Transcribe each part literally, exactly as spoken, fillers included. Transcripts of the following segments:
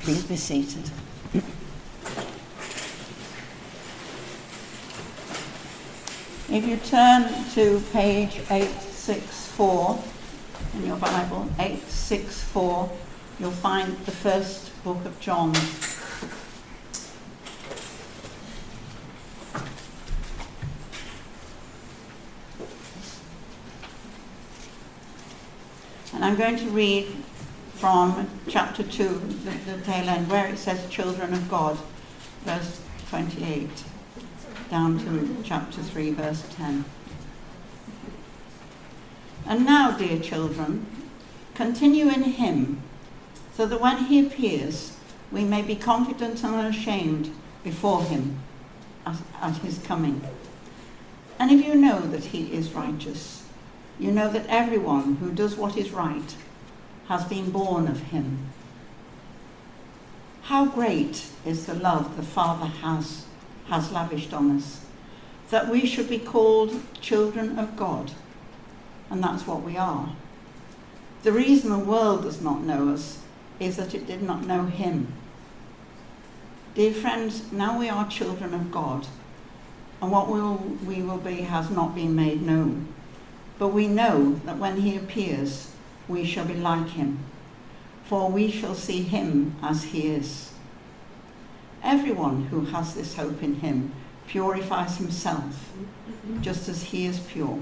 Please be seated. If you turn to page eight sixty-four in your Bible, eight sixty-four, you'll find the first book of John. And I'm going to read from chapter two, the, the tail end, where it says children of God, verse twenty-eight, down to chapter three, verse ten. And now, dear children, continue in him, so that when he appears, we may be confident and unashamed before him at, at his coming. And if you know that he is righteous, you know that everyone who does what is right has been born of him. How great is the love the Father has, has lavished on us, that we should be called children of God. And that's what we are. The reason the world does not know us is that it did not know him. Dear friends, now we are children of God, and what we will, we will be has not been made known. But we know that when he appears, we shall be like him, for we shall see him as he is. Everyone who has this hope in him purifies himself, just as he is pure.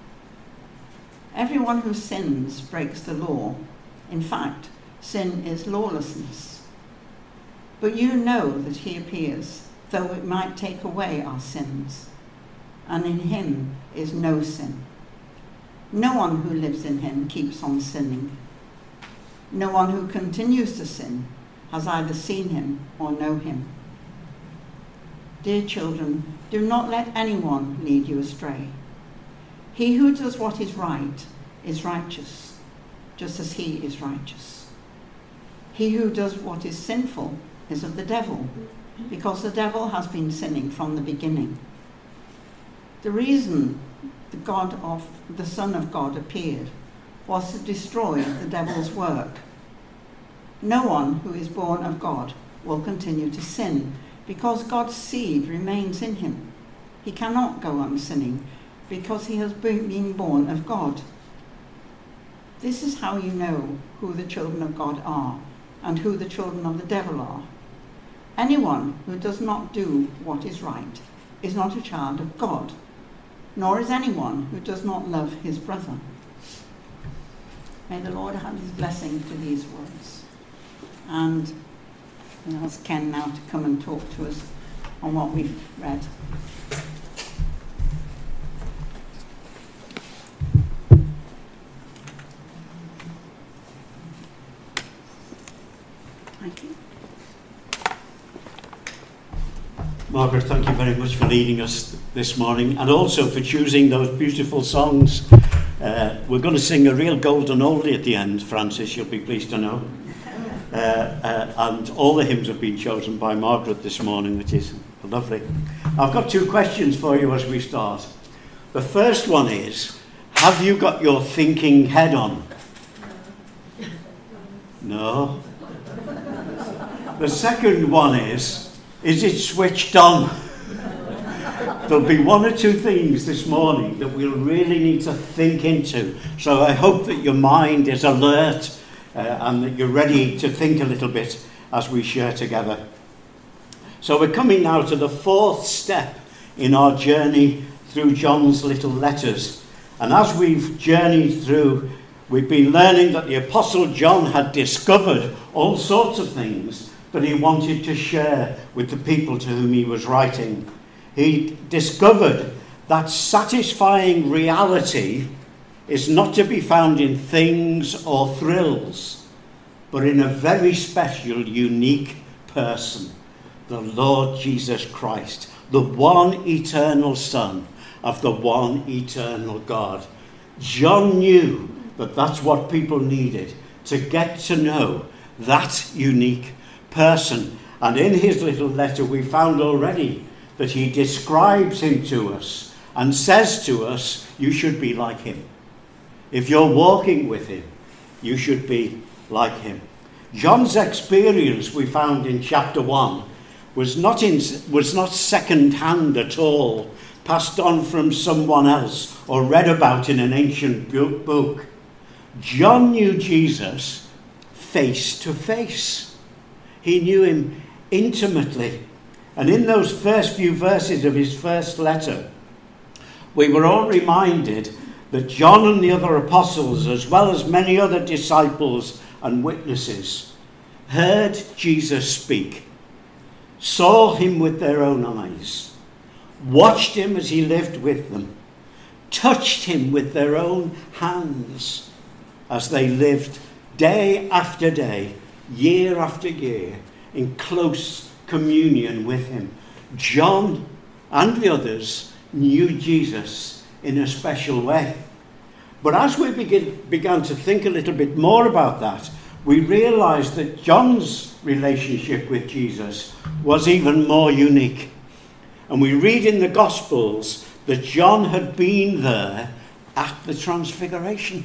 Everyone who sins breaks the law. In fact, sin is lawlessness. But you know that he appears, though it might take away our sins, and in him is no sin. No one who lives in him keeps on sinning. No one who continues to sin has either seen him or know him. Dear children, do not let anyone lead you astray. He who does what is right is righteous, just as he is righteous. He who does what is sinful is of the devil, because the devil has been sinning from the beginning. The reason the God of the Son of God appeared was to destroy the devil's work. No one who is born of God will continue to sin, because God's seed remains in him. He cannot go on sinning, because he has been born of God. This is how you know who the children of God are and who the children of the devil are. Anyone who does not do what is right is not a child of God, nor is anyone who does not love his brother. May the Lord have his blessing to these words. And I'll ask Ken now to come and talk to us on what we've read. Thank you. Margaret, thank you very much for leading us this morning, and also for choosing those beautiful songs. Uh, we're going to sing a real golden oldie at the end, Francis, you'll be pleased to know. Uh, uh, and all the hymns have been chosen by Margaret this morning, which is lovely. I've got two questions for you as we start. The first one is, have you got your thinking head on? No. The second one is, is it switched on? There'll be one or two things this morning that we'll really need to think into. So I hope that your mind is alert uh, and that you're ready to think a little bit as we share together. So we're coming now to the fourth step in our journey through John's little letters. And as we've journeyed through, we've been learning that the Apostle John had discovered all sorts of things that he wanted to share with the people to whom he was writing. He discovered that satisfying reality is not to be found in things or thrills, but in a very special, unique person, the Lord Jesus Christ, the one eternal Son of the one eternal God. John knew that that's what people needed, to get to know that unique person. And in his little letter we found already that he describes him to us and says to us, you should be like him. If you're walking with him, you should be like him. John's experience, we found in chapter one, was not, in, was not second-hand at all, passed on from someone else or read about in an ancient book. John knew Jesus face to face. He knew him intimately. And in those first few verses of his first letter, we were all reminded that John and the other apostles, as well as many other disciples and witnesses, heard Jesus speak, saw him with their own eyes, watched him as he lived with them, touched him with their own hands as they lived day after day, year after year, in close communion with him. John and the others knew Jesus in a special way. But as we begin, began to think a little bit more about that, we realized that John's relationship with Jesus was even more unique. And we read in the Gospels that John had been there at the Transfiguration.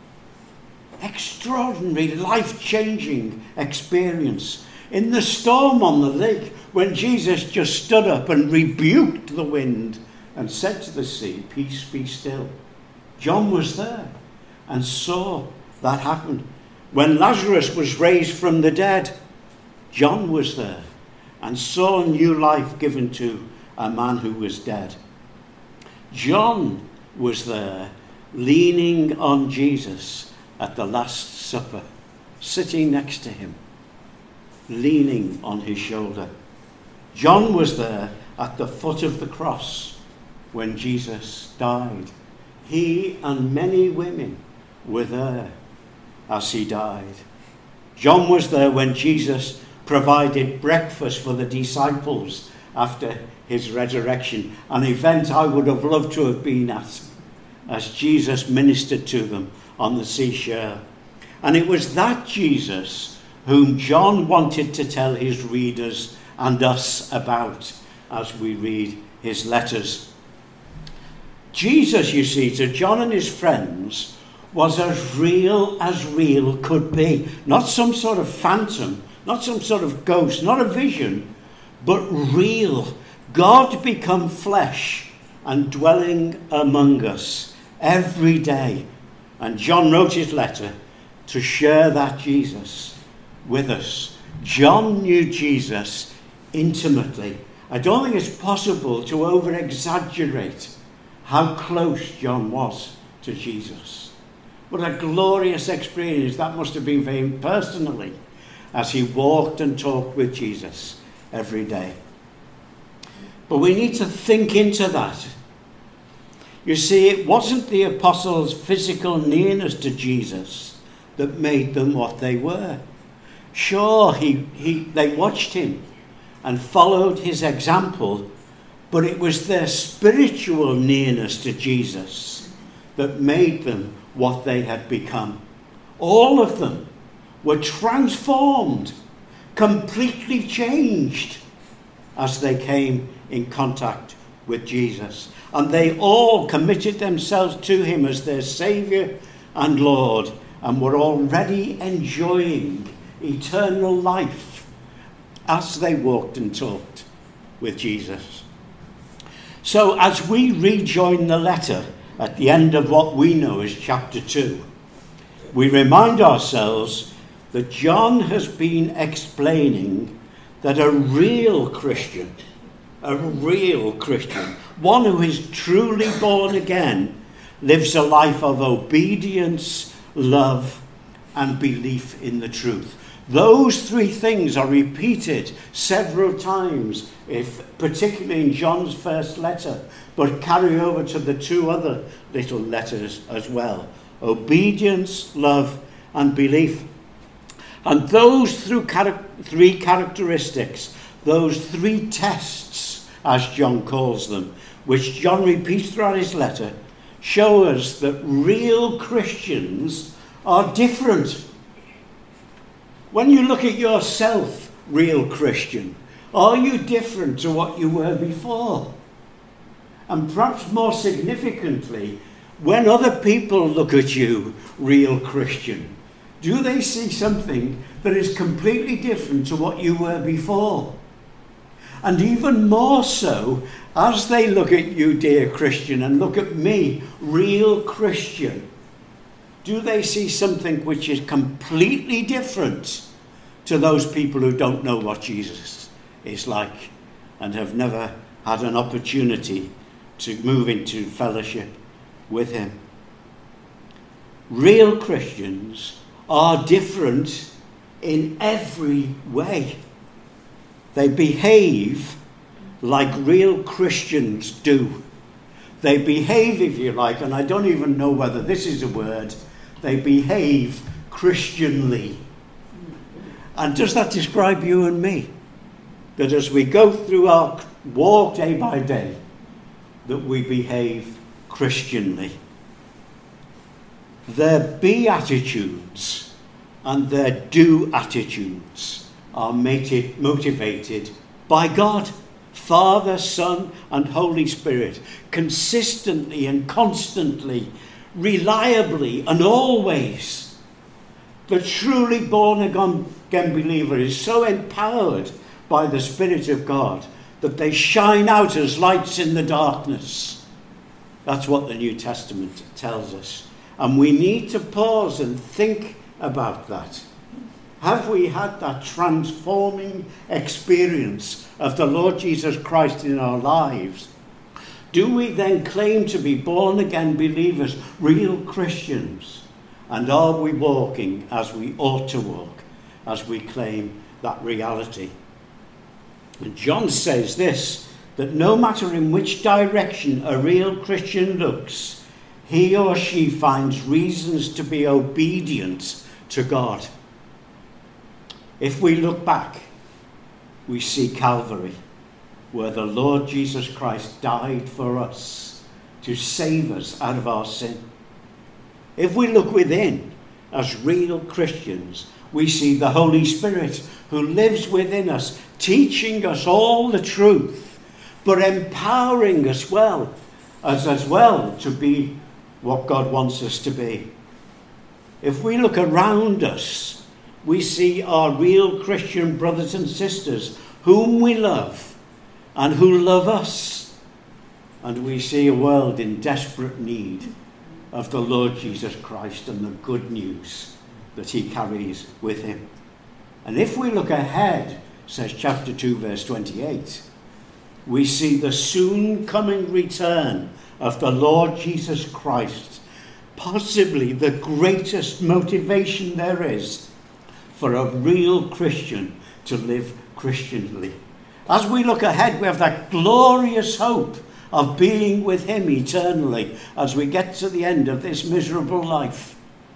Extraordinary, life-changing experience. In the storm on the lake, when Jesus just stood up and rebuked the wind and said to the sea, "Peace, be still." John was there and saw that happen. When Lazarus was raised from the dead, John was there and saw new life given to a man who was dead. John was there leaning on Jesus at the Last Supper, sitting next to him, leaning on his shoulder. John was there at the foot of the cross when Jesus died. He and many women were there as he died. John was there when Jesus provided breakfast for the disciples after his resurrection, an event I would have loved to have been at, as Jesus ministered to them on the seashore. And it was that Jesus whom John wanted to tell his readers and us about as we read his letters. Jesus, you see, to John and his friends, was as real as real could be. Not some sort of phantom, not some sort of ghost, not a vision, but real. God become flesh and dwelling among us every day. And John wrote his letter to share that Jesus with us. John knew Jesus intimately. I don't think it's possible to over-exaggerate how close John was to Jesus. What a glorious experience that must have been for him personally as he walked and talked with Jesus every day. But we need to think into that. You see, it wasn't the apostles' physical nearness to Jesus that made them what they were. Sure, he, he, they watched him and followed his example, but it was their spiritual nearness to Jesus that made them what they had become. All of them were transformed, completely changed as they came in contact with Jesus. And they all committed themselves to him as their Saviour and Lord, and were already enjoying eternal life as they walked and talked with Jesus. So as we rejoin the letter at the end of what we know as chapter two, we remind ourselves that John has been explaining that a real Christian, a real Christian, one who is truly born again, lives a life of obedience, love, and belief in the truth. Those three things are repeated several times, if particularly in John's first letter, but carry over to the two other little letters as well. Obedience, love, and belief. And those through char- three characteristics, those three tests, as John calls them, which John repeats throughout his letter, show us that real Christians are different. When you look at yourself, real Christian, are you different to what you were before? And perhaps more significantly, when other people look at you, real Christian, Do they see something that is completely different to what you were before? And even more so, as they look at you, dear Christian, and look at me, real Christian, do they see something which is completely different to those people who don't know what Jesus is like and have never had an opportunity to move into fellowship with him? Real Christians are different in every way. They behave like real Christians do. They behave, if you like, and I don't even know whether this is a word, they behave Christianly. And does that describe you and me? That as we go through our walk day by day, that we behave Christianly. Their be attitudes and their do attitudes are motivated by God, Father, Son, and Holy Spirit, consistently and constantly, reliably and always. The truly born again believer is so empowered by the Spirit of God that they shine out as lights in the darkness. That's what the New Testament tells us. And we need to pause and think about that. Have we had that transforming experience of the Lord Jesus Christ in our lives? Do we then claim to be born again believers, real Christians? And are we walking as we ought to walk, as we claim that reality? And John says this, that no matter in which direction a real Christian looks, he or she finds reasons to be obedient to God. If we look back, we see Calvary, where the Lord Jesus Christ died for us to save us out of our sin. If we look within, as real Christians, we see the Holy Spirit who lives within us, teaching us all the truth, but empowering us well, as, as well to be what God wants us to be. If we look around us, we see our real Christian brothers and sisters whom we love and who love us. And we see a world in desperate need of the Lord Jesus Christ and the good news that he carries with him. And if we look ahead, says chapter two, verse twenty-eight, we see the soon coming return of the Lord Jesus Christ, possibly the greatest motivation there is for a real Christian to live Christianly. As we look ahead, we have that glorious hope of being with him eternally as we get to the end of this miserable life.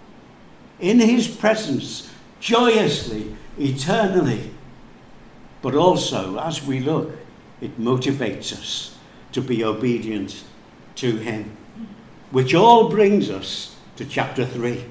In his presence, joyously, eternally. But also, as we look, it motivates us to be obedient to him. Which all brings us to chapter three.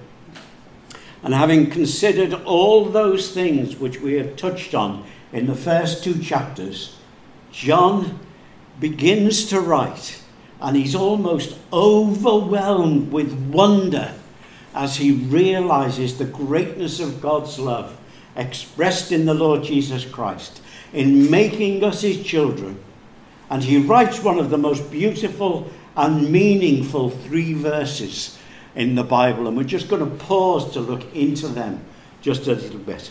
And having considered all those things which we have touched on in the first two chapters, John begins to write, and he's almost overwhelmed with wonder as he realizes the greatness of God's love expressed in the Lord Jesus Christ in making us his children. And he writes one of the most beautiful and meaningful three verses in the Bible, and we're just going to pause to look into them just a little bit.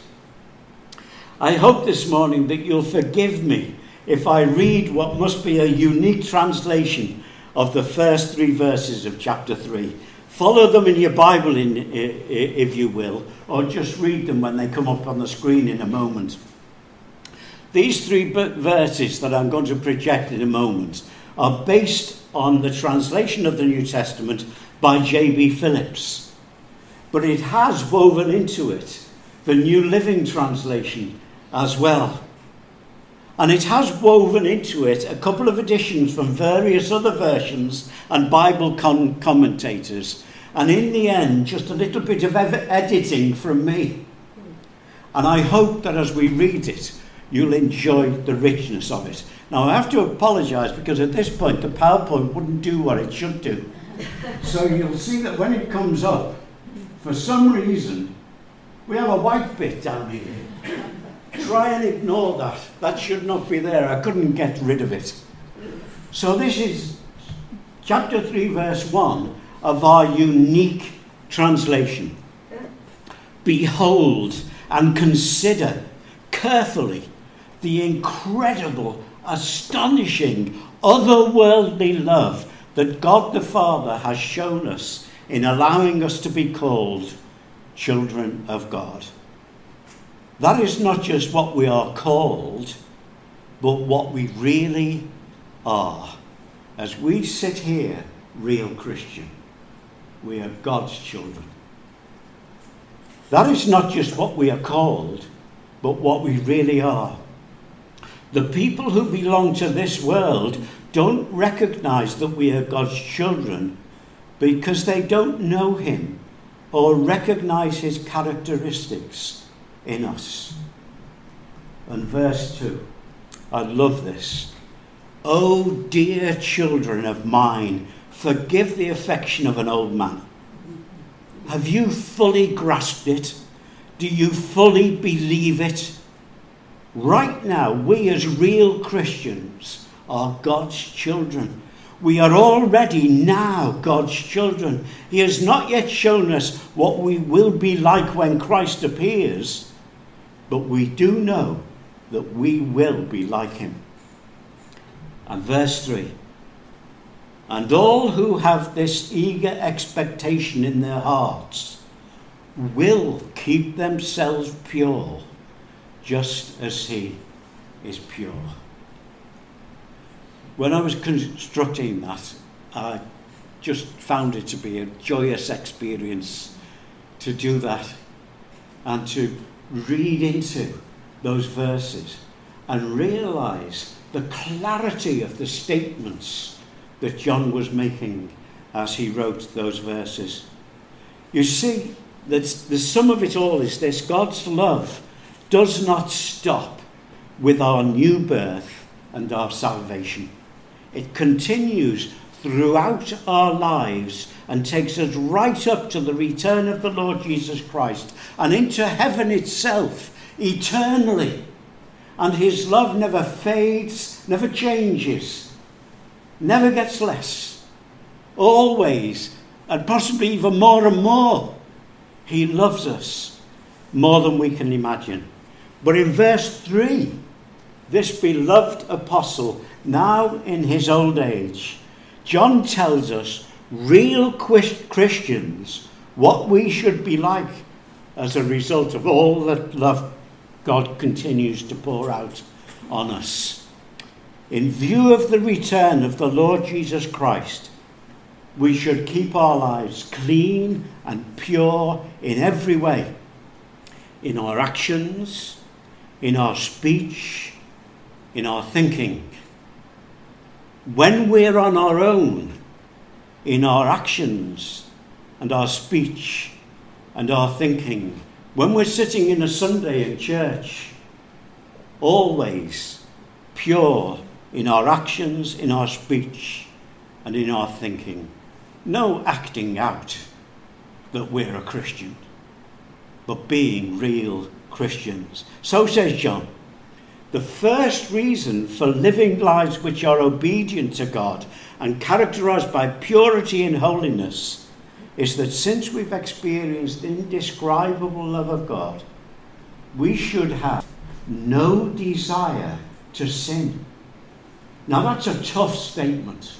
I hope this morning that you'll forgive me if I read what must be a unique translation of the first three verses of chapter three. Follow them in your Bible, in, if you will, or just read them when they come up on the screen in a moment. These three verses that I'm going to project in a moment are based on the translation of the New Testament by J B Phillips. But it has woven into it the New Living Translation as well. And it has woven into it a couple of additions from various other versions and Bible com- commentators. And in the end, just a little bit of ev- editing from me. And I hope that as we read it, you'll enjoy the richness of it. Now, I have to apologise because at this point the PowerPoint wouldn't do what it should do. So you'll see that when it comes up, for some reason, We have a white bit down here. Try and ignore that. That should not be there. I couldn't get rid of it. So this is chapter three, verse one of our unique translation. Behold and consider carefully the incredible, astonishing, otherworldly love that God the Father has shown us in allowing us to be called children of God. That is not just what we are called, but what we really are. As we sit here, real Christian, we are God's children. That is not just what we are called, but what we really are. The people who belong to this world don't recognize that we are God's children because they don't know him or recognize his characteristics in us. And verse two, I love this. Oh, dear children of mine, forgive the affection of an old man. Have you fully grasped it? Do you fully believe it? Right now, we as real Christians are God's children. We are already now God's children. He has not yet shown us what we will be like when Christ appears, but we do know that we will be like him. And verse three, and all who have this eager expectation in their hearts will keep themselves pure, just as he is pure. When I was constructing that, I just found it to be a joyous experience to do that and to read into those verses and realise the clarity of the statements that John was making as he wrote those verses. You see, that the sum of it all is this: God's love does not stop with our new birth and our salvation. It continues throughout our lives and takes us right up to the return of the Lord Jesus Christ and into heaven itself, eternally. And his love never fades, never changes, never gets less. Always, and possibly even more and more, he loves us more than we can imagine. But in verse three, this beloved apostle, now in his old age, John tells us, real Christians, what we should be like as a result of all that love God continues to pour out on us. In view of the return of the Lord Jesus Christ, we should keep our lives clean and pure in every way, in our actions, in our speech, in our thinking. When we're on our own, in our actions and our speech and our thinking, when we're sitting in a Sunday in church, always pure in our actions, in our speech and in our thinking. No acting out that we're a Christian, but being real Christians. So says John, the first reason for living lives which are obedient to God and characterized by purity and holiness is that since we've experienced the indescribable love of God, we should have no desire to sin. Now that's a tough statement.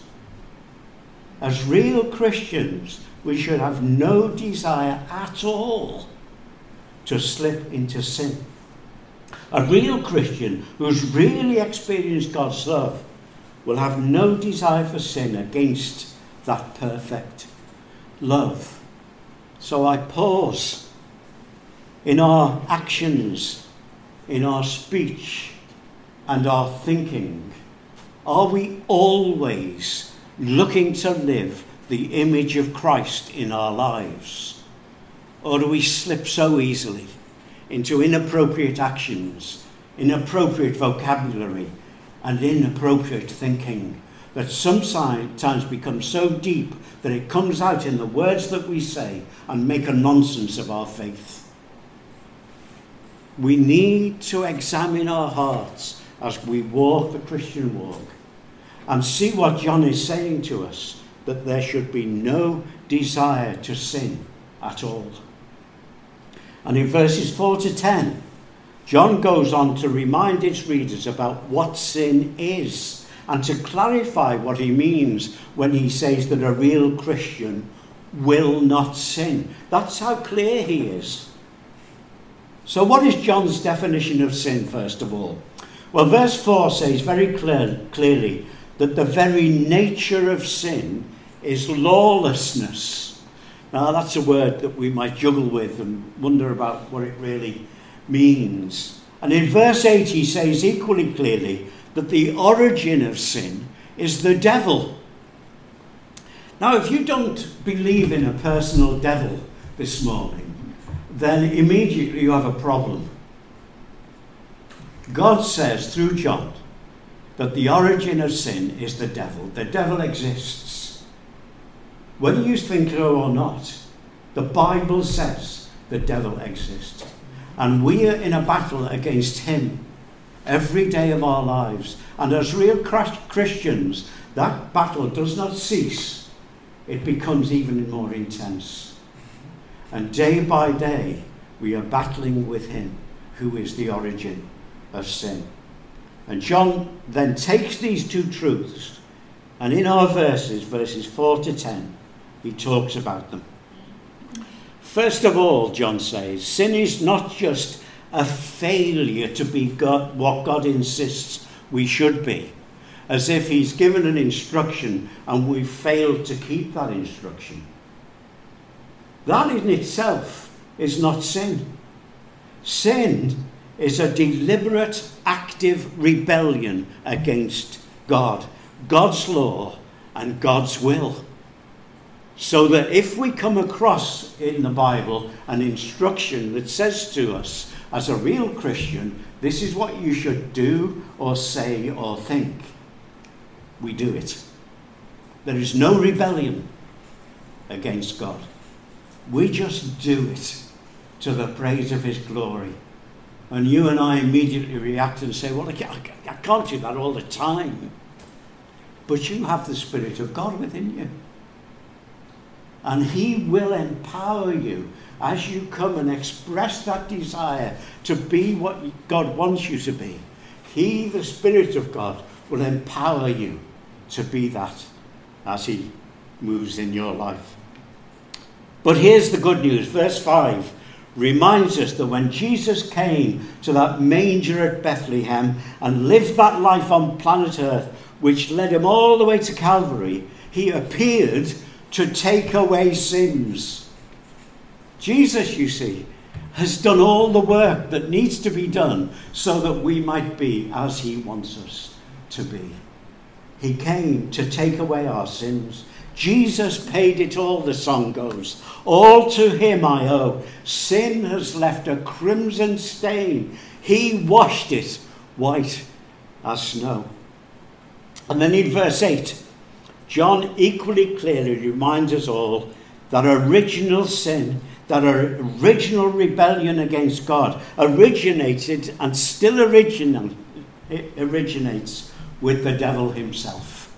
As real Christians, we should have no desire at all to slip into sin. A real Christian who's really experienced God's love will have no desire for sin against that perfect love. So I pause in our actions, in our speech and our thinking. Are we always looking to live the image of Christ in our lives? Or do we slip so easily into inappropriate actions, inappropriate vocabulary, and inappropriate thinking that sometimes becomes so deep that it comes out in the words that we say and make a nonsense of our faith? We need to examine our hearts as we walk the Christian walk and see what John is saying to us, that there should be no desire to sin at all. And in verses four to ten, John goes on to remind his readers about what sin is and to clarify what he means when he says that a real Christian will not sin. That's how clear he is. So what is John's definition of sin, first of all? Well, verse four says very clear, clearly that the very nature of sin is lawlessness. Now, that's a word that we might juggle with and wonder about what it really means. And in verse eight he says equally clearly that the origin of sin is the devil. Now, if you don't believe in a personal devil this morning, then immediately you have a problem. God says through John that the origin of sin is the devil. The devil exists. Whether you think so or not, the Bible says the devil exists. And we are in a battle against him every day of our lives. And as real Christians, that battle does not cease. It becomes even more intense. And day by day, we are battling with him, who is the origin of sin. And John then takes these two truths, and in our verses, verses four to ten, he talks about them. First of all, John says, sin is not just a failure to be God, what God insists we should be, as if he's given an instruction and we've failed to keep that instruction. That in itself is not sin. Sin is a deliberate, active rebellion against God, God's law and God's will. So that if we come across in the Bible an instruction that says to us, as a real Christian, this is what you should do or say or think, we do it. There is no rebellion against God. We just do it to the praise of his glory. And you and I immediately react and say, well, I can't, I can't do that all the time. But you have the Spirit of God within you. And he will empower you as you come and express that desire to be what God wants you to be. He, the Spirit of God, will empower you to be that as he moves in your life. But here's the good news. Verse five reminds us that when Jesus came to that manger at Bethlehem and lived that life on planet Earth, which led him all the way to Calvary, he appeared to take away sins. Jesus, you see, has done all the work that needs to be done so that we might be as he wants us to be. He came to take away our sins. Jesus paid it all, the song goes. All to him I owe. Sin has left a crimson stain. He washed it white as snow. And then in verse eight, John equally clearly reminds us all that original sin, that original rebellion against God originated and still original, originates with the devil himself.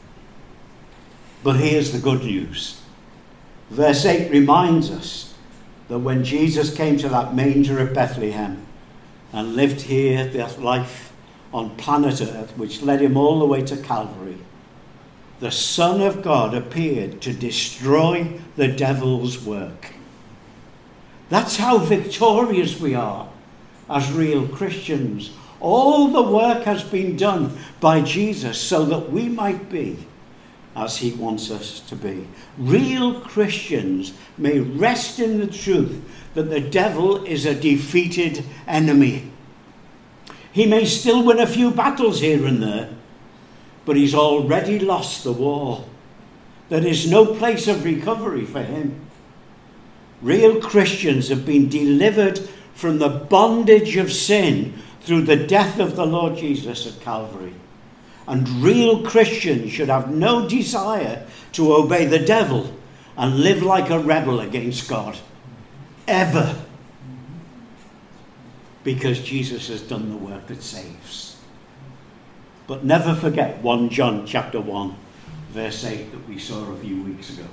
But here's the good news. Verse eight reminds us that when Jesus came to that manger at Bethlehem and lived here, that life on planet Earth, which led him all the way to Calvary, the Son of God appeared to destroy the devil's work. That's how victorious we are as real Christians. All the work has been done by Jesus so that we might be as he wants us to be. Real Christians may rest in the truth that the devil is a defeated enemy. He may still win a few battles here and there, but he's already lost the war. There is no place of recovery for him. Real Christians have been delivered from the bondage of sin through the death of the Lord Jesus at Calvary. And real Christians should have no desire to obey the devil and live like a rebel against God. Ever. because Jesus has done the work that saves. But never forget First John chapter one, verse eight that we saw a few weeks ago.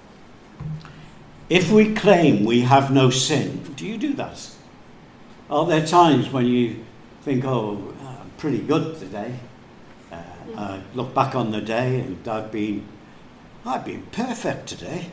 If we claim we have no sin, do you do that? Are there times when you think, oh, I'm pretty good today? Uh, I look back on the day and I've been, I've been perfect today.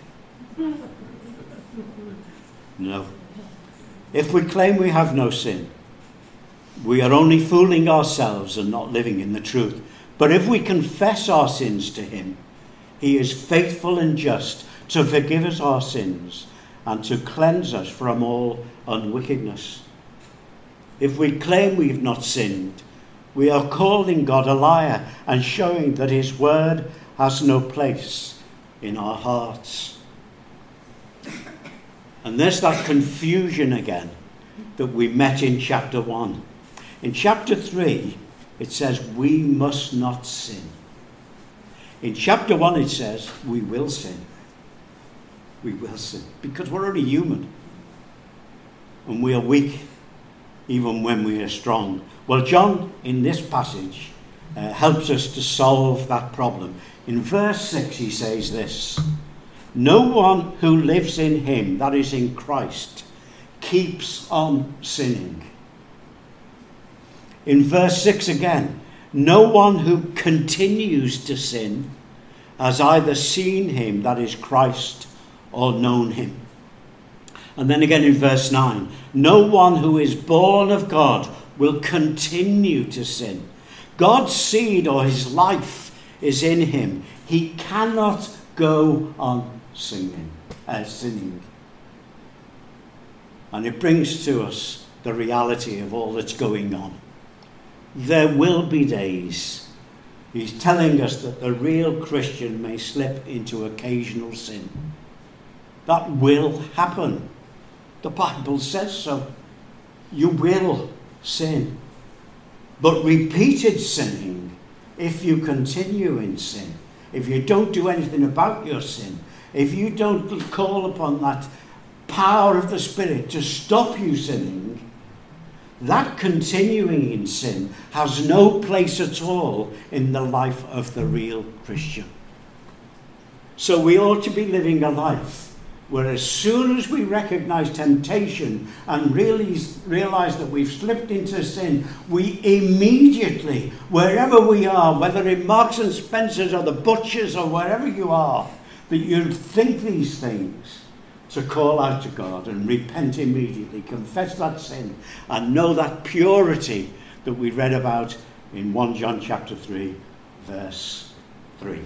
No. If we claim we have no sin, we are only fooling ourselves and not living in the truth. But if we confess our sins to him, he is faithful and just to forgive us our sins and to cleanse us from all unwickedness. If we claim we've not sinned, we are calling God a liar and showing that his word has no place in our hearts. And there's that confusion again that we met in chapter one. In chapter three, it says we must not sin. In chapter one, it says we will sin. We will sin because we're only human. And we are weak even when we are strong. Well, John, in this passage, uh, helps us to solve that problem. In verse six, he says this: no one who lives in him, that is in Christ, keeps on sinning. In verse six again, no one who continues to sin has either seen him, that is Christ, or known him. And then again in verse nine, no one who is born of God will continue to sin. God's seed or his life is in him. He cannot go on singing, uh, sinning. And it brings to us the reality of all that's going on. There will be days, he's telling us, that the real Christian may slip into occasional sin. That will happen. The Bible says so. You will sin. But repeated sinning, if you continue in sin, if you don't do anything about your sin, if you don't call upon that power of the Spirit to stop you sinning, that continuing in sin has no place at all in the life of the real Christian. So we ought to be living a life where as soon as we recognize temptation and really realize that we've slipped into sin, we immediately, wherever we are, whether in Marks and Spencer's or the butchers or wherever you are, that you think these things, to call out to God and repent immediately, confess that sin, and know that purity that we read about in First John chapter three, verse three.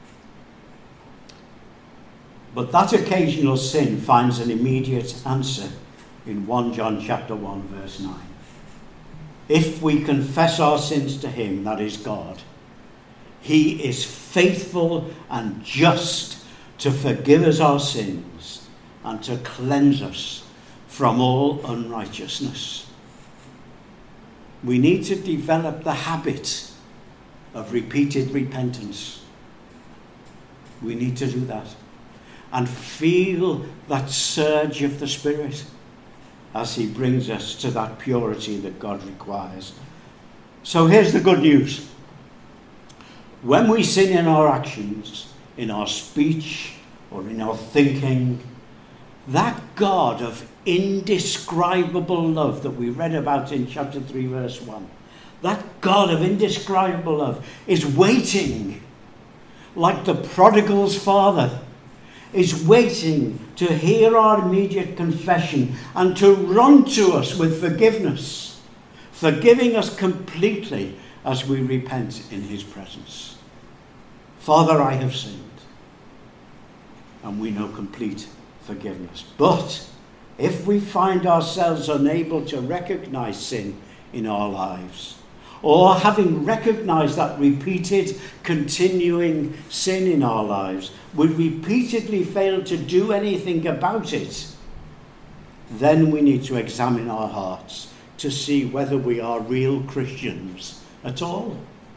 But that occasional sin finds an immediate answer in First John chapter one, verse nine. If we confess our sins to him, that is God, he is faithful and just to forgive us our sins and to cleanse us from all unrighteousness. We need to develop the habit of repeated repentance. We need to do that. And feel that surge of the Spirit as he brings us to that purity that God requires. So here's the good news. When we sin in our actions, in our speech, or in our thinking, that God of indescribable love that we read about in chapter three, verse one, that God of indescribable love is waiting, like the prodigal's father, is waiting to hear our immediate confession and to run to us with forgiveness, forgiving us completely as we repent in his presence. Father, I have sinned. And we know complete forgiveness. But if we find ourselves unable to recognize sin in our lives, or having recognized that repeated, continuing sin in our lives, we repeatedly fail to do anything about it, then we need to examine our hearts to see whether we are real Christians at all.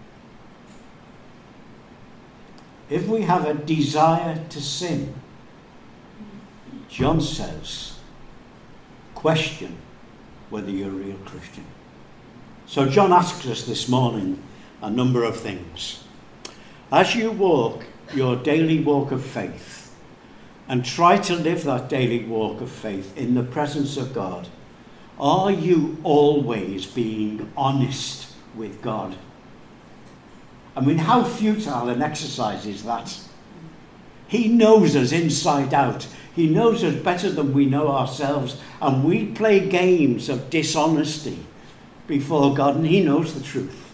If we have a desire to sin, John says, question whether you're a real Christian. So John asks us this morning a number of things. As you walk your daily walk of faith and try to live that daily walk of faith in the presence of God, are you always being honest with God? I mean, how futile an exercise is that? He knows us inside out. He knows us better than we know ourselves. And we play games of dishonesty before God, and he knows the truth.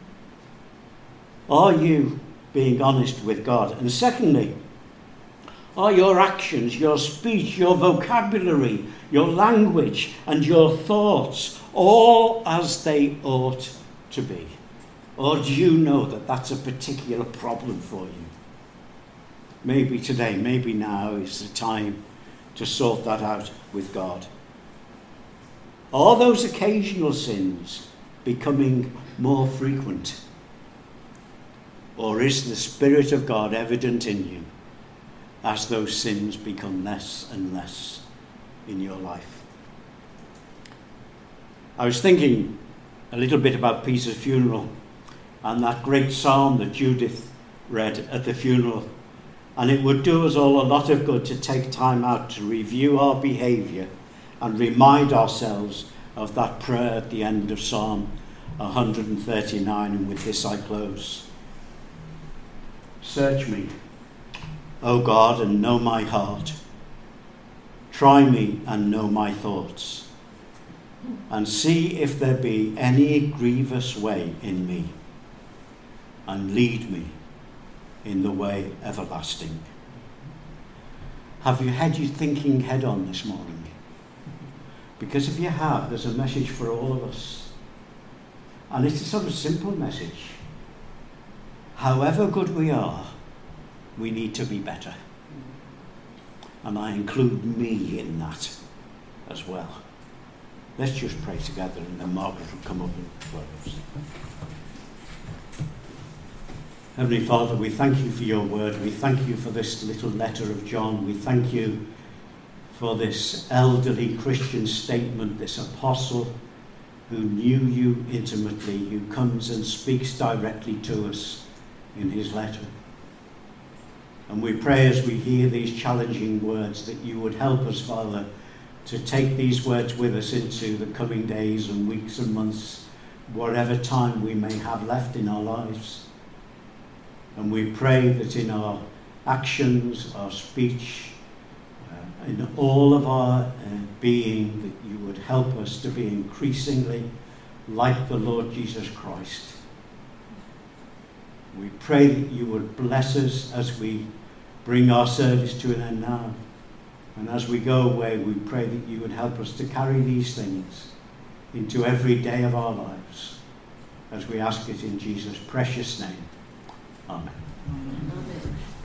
Are you being honest with God? And secondly, are your actions, your speech, your vocabulary, your language, and your thoughts all as they ought to be? Or do you know that that's a particular problem for you? Maybe today, maybe now is the time to sort that out with God. Are those occasional sins becoming more frequent? Or is the Spirit of God evident in you as those sins become less and less in your life? I was thinking a little bit about Peter's funeral and that great psalm that Judith read at the funeral. And it would do us all a lot of good to take time out to review our behaviour and remind ourselves of that prayer at the end of Psalm one thirty-nine. And with this I close. Search me, O God, and know my heart. Try me and know my thoughts, and see if there be any grievous way in me, and lead me in the way everlasting. Have you had your thinking head on this morning? Because if you have, there's a message for all of us. And it's a sort of simple message. However good we are, we need to be better. And I include me in that as well. Let's just pray together, and then Margaret will come up and close. Heavenly Father, we thank you for your word. We thank you for this little letter of John. We thank you for this elderly Christian statement, this apostle who knew you intimately, who comes and speaks directly to us in his letter. And we pray as we hear these challenging words that you would help us, Father, to take these words with us into the coming days and weeks and months, whatever time we may have left in our lives. And we pray that in our actions, our speech, uh, in all of our uh, being, that you would help us to be increasingly like the Lord Jesus Christ. We pray that you would bless us as we bring our service to an end now. And as we go away, we pray that you would help us to carry these things into every day of our lives, as we ask it in Jesus' precious name. Amen. Amen.